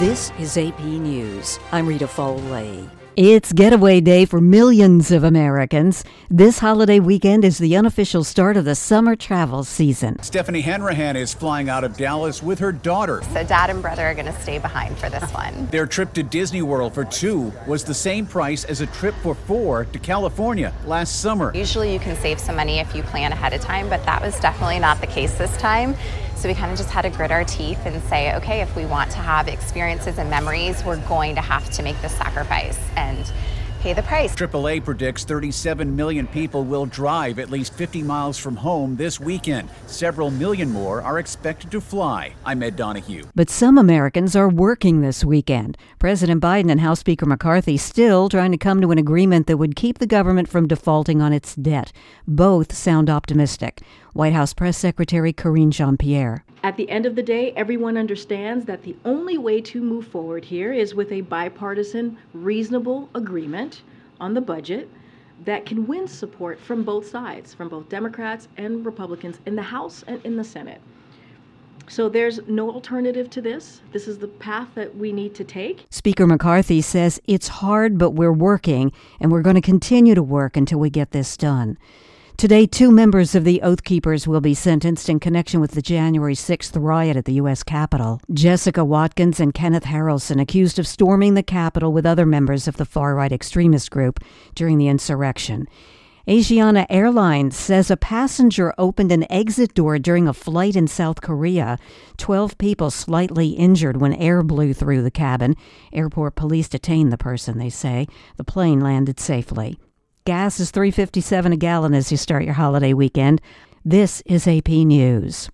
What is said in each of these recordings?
This is AP News. I'm Rita Foley. It's Getaway Day for millions of Americans. This holiday weekend is the unofficial start of the summer travel season. Stephanie Hanrahan is flying out of Dallas with her daughter. So dad and brother are going to stay behind for this one. Their trip to Disney World for two was the same price as a trip for four to California last summer. Usually you can save some money if you plan ahead of time, but that was definitely not the case this time. So we kind of just had to grit our teeth and say, okay, if we want to have experiences and memories, we're going to have to make the sacrifice and pay the price. AAA predicts 37 million people will drive at least 50 miles from home this weekend. Several million more are expected to fly. I'm Ed Donahue. But some Americans are working this weekend. President Biden and House Speaker McCarthy still trying to come to an agreement that would keep the government from defaulting on its debt. Both sound optimistic. White House Press Secretary Karine Jean-Pierre. At the end of the day, everyone understands that the only way to move forward here is with a bipartisan, reasonable agreement on the budget that can win support from both sides, from both Democrats and Republicans in the House and in the Senate. So there's no alternative to this. This is the path that we need to take. Speaker McCarthy says it's hard, but we're working, and we're going to continue to work until we get this done. Today, 2 members of the Oath Keepers will be sentenced in connection with the January 6th riot at the U.S. Capitol. Jessica Watkins and Kenneth Harrelson accused of storming the Capitol with other members of the far-right extremist group during the insurrection. Asiana Airlines says a passenger opened an exit door during a flight in South Korea. 12 people slightly injured when air blew through the cabin. Airport police detained the person, they say. The plane landed safely. Gas is $3.57 a gallon as you start your holiday weekend. This is AP News.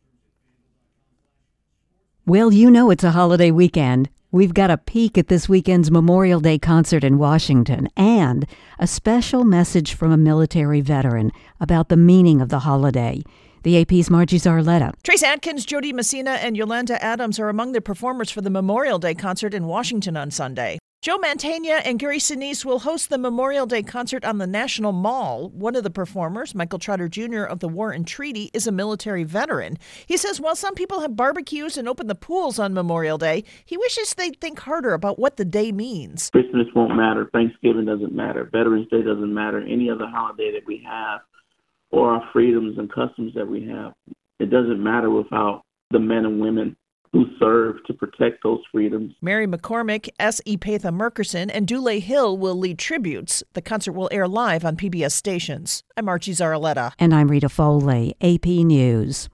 Well, you know it's a holiday weekend. We've got a peek at this weekend's Memorial Day concert in Washington and a special message from a military veteran about the meaning of the holiday. The AP's Margie Zarletta. Trace Atkins, Jody Messina, and Yolanda Adams are among the performers for the Memorial Day concert in Washington on Sunday. Joe Mantegna and Gary Sinise will host the Memorial Day concert on the National Mall. One of the performers, Michael Trotter Jr. of the War and Treaty, is a military veteran. He says while some people have barbecues and open the pools on Memorial Day, he wishes they'd think harder about what the day means. Christmas won't matter. Thanksgiving doesn't matter. Veterans Day doesn't matter. Any other holiday that we have or our freedoms and customs that we have, it doesn't matter without the men and women who serve to protect those freedoms. Mary McCormick, S. E. Patha Murkerson, and Dule Hill will lead tributes. The concert will air live on PBS stations. I'm Margie Zarletta. And I'm Rita Foley, AP News.